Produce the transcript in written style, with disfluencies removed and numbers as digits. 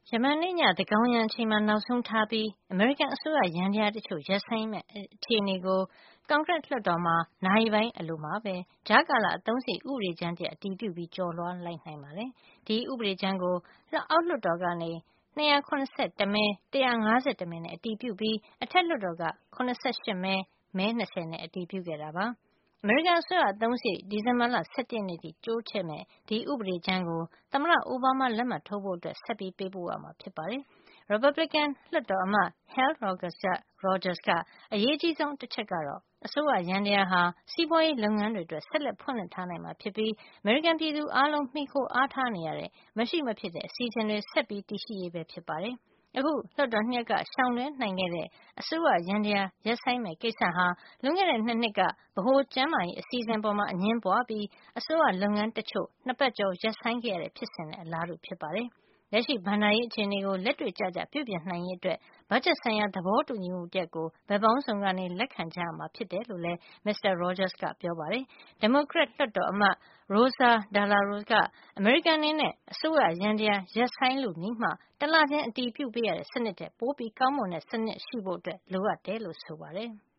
ယမန်နေ့ညသန်းခေါင်ယံအချိန်မှာနောက်ဆုံးထားပြီးအမေရိကန်အစိုးရယန္တရားတချို့ရပ်ဆိုင်းမယ့်အခြေအနေကိုကွန်ဂရက်လွှတ်တော်မှာနာရီပိုင်းအလိုမှာပဲကြားကာလအသုံးစရိတ်ဥပဒေကြမ်းတရပ်အတည်ပြုပြီးကျော်လွှားလိုက်နိုင်ပါတယ်။ဒီဥပဒေကြမ်းကိုအောက်လွှတ်တော်ကနေ281မဲ151မဲနဲ့အတည်ပြုပြီးအထက်လွှတ်တော်က88မဲ20နဲ့အတည်ပြုခဲ့တာပါ။အမေရိကန်အစိုးရအသုံးစရိတ်ဒီဇင်ဘာလ17ရက်နေ့ထိတိုးချဲ့မယ့်ဒီဥပဒေကြမ်းကိုသမ္မတအိုဘားမားလက်မှတ်ထိုးဖို့ဆက်ပြီးပေးပို့ရမှာဖြစ်ပါတယ်။ ရီပတ်ဘလစ်ကန်လွှတ်တော်အမတ် Hal Rogers ကအရေးကြီးဆုံးတချက်ကတော့အစိုးရယန္တရားဟာစီးပွားရေးလုပ်ငန်းတွေအတွက်ဆက်လက်ဖွင့်လှစ်ထားနိုင်မှာဖြစ်ပြီးအမေရိကန်ပြည်သူအားလုံးမှီခိုအားထားနေရတဲ့မရှိမဖြစ်တဲ့အစီအစဉ်တွေဆက်ပြီးတည်ရှိရေးပဲဖြစ်ပါတယ်။အခုလွှတ်တော်2ရပ်ကရှောင်လွှဲနိုင်ခဲ့တဲ့အစိုးရယန္တရားရပ်ဆိုင်းမယ့်ကိစ္စဟာလွန်ခဲ့တဲ့2နှစ်ကဗဟိုကျန်းမာရေးအစီအစဉ်ပေါ်အငြင်းပွားပြီးအစိုးရလုပ်ငန်းတချို့2ပတ်ကျော်ရပ်ဆိုင်းခဲ့ရတဲ့ဖြစ်စဉ်နဲ့အလားတူဖြစ်ပါတယ်။လက်ရှိဘဏ္ဍာရေးအခြေအနေကိုလက်တွေ့ကျကျပြုပြင်နိုင်ရေးအတွက်ဘတ်ဂျက်ဆိုင်ရာသဘောတူညီမှုတရပ်ကိုဘက်ပေါင်းစုံကနေလက်ခံကြရမှာဖြစ်တယ်လို့လည်းမစ္စတာ Rogers ကပြောပါတယ်။ဒီမိုကရက်လွှတ်တော်အမတ် Rosa DeLauro ကအမေရိကန်အနေနဲ့အစိုးရယန္တရားရပ်ဆိုင်းလုနီးမှတလချင်းအတည်ပြုပေးရတဲ့စနစ်ထက်ပိုပြီးကောင်းမွန်တဲ့စနစ်ရှိဖို့လိုအပ်တယ်လို့ဆိုပါတယ်။